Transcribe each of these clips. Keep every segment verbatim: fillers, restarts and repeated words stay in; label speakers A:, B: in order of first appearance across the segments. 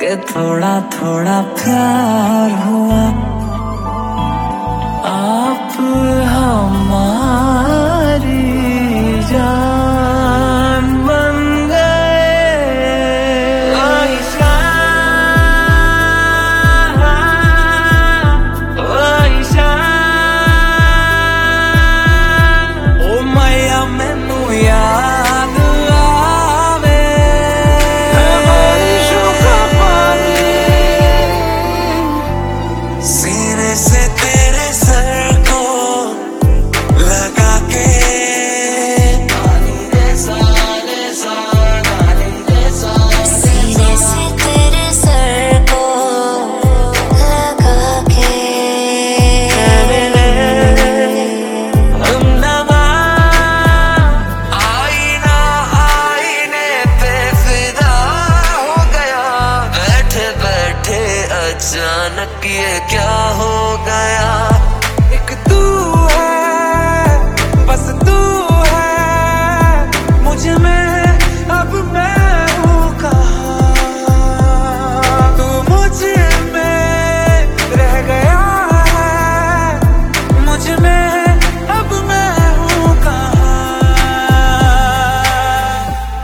A: कि थोड़ा थोड़ा प्यार हुआ। आप हमारी जान बन गए। आयशा, आयशा, ओ मैया मैनू याद आवे बारिशों का पानी सीने से तेरे सर को लगा के।
B: सीने से तेरे सर को लगा के
A: हमनवा आईना आईने पे फिदा हो गया। बैठे बैठे अचानक ये क्या हो गया। एक तू है, बस तू है मुझ में, अब मैं हूँ कहाँ। तू मुझ में रह गया है, मुझ में अब मैं हूँ कहाँ।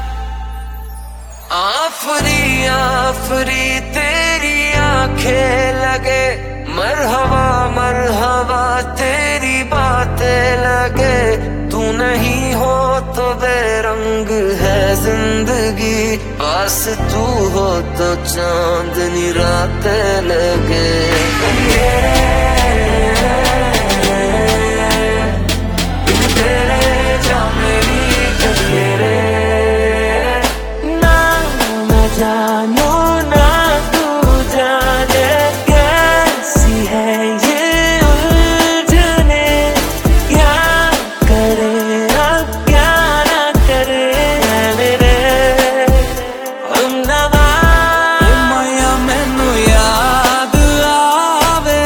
A: आफरी आफरी तेरी आंखें लगे, मरहबा मरहबा तेरी बातें लगे। तू नहीं हो तो बेरंग है जिंदगी, पास तू हो तो चांदनी रातें लगे। तेरे जा मेरी तेरे ना मैं जानू ना तू जाने कैसी है ये उलझने। क्या करे अब क्या ना करे मेरे हमनवा। मैया मैनू याद आवे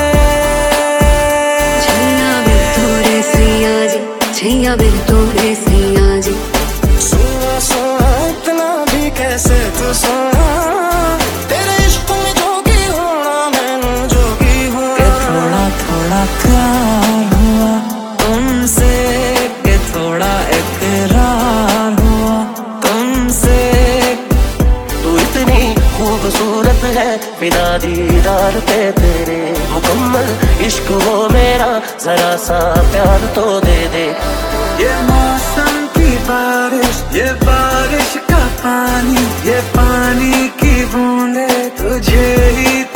B: छैया बिल तोड़े सैया जी, छैया बिल तोड़े सैया जी।
A: सोना सोना इतना भी कैसे तू सोना, तेरे इश्क में जोगी होना मैनू जोगी होना। थोड़ा थोड़ा प्यार हुआ तुमसे, के थोड़ा इकरार हुआ तुमसे।
C: तू इतनी खूबसूरत है बिना दीदार पे तेरे, मुकम्मल इश्क हो मेरा जरा सा प्यार तो दे दे।
A: ये मौसम की बारिश, ये बारिश का पानी, ये पानी की बूंदे तुझे ही